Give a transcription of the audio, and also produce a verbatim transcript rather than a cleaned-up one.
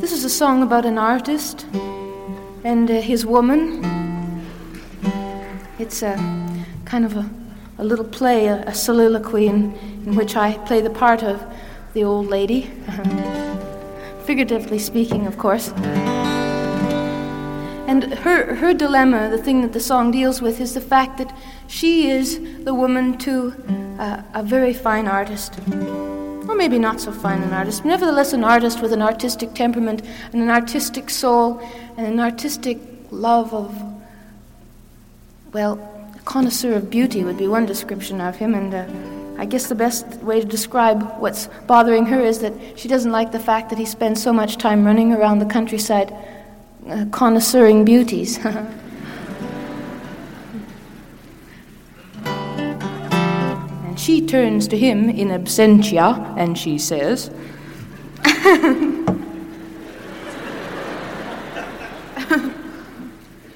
This is a song about an artist and uh, his woman. It's a kind of a, a little play, a, a soliloquy in, in which I play the part of the old lady. Figuratively speaking, of course. And her, her dilemma, the thing that the song deals with, is the fact that she is the woman to uh, a very fine artist. Or maybe not so fine an artist, but nevertheless an artist with an artistic temperament and an artistic soul and an artistic love of, well, a connoisseur of beauty would be one description of him. And uh, I guess the best way to describe what's bothering her is that she doesn't like the fact that he spends so much time running around the countryside uh, connoisseuring beauties. She turns to him in absentia, and she says,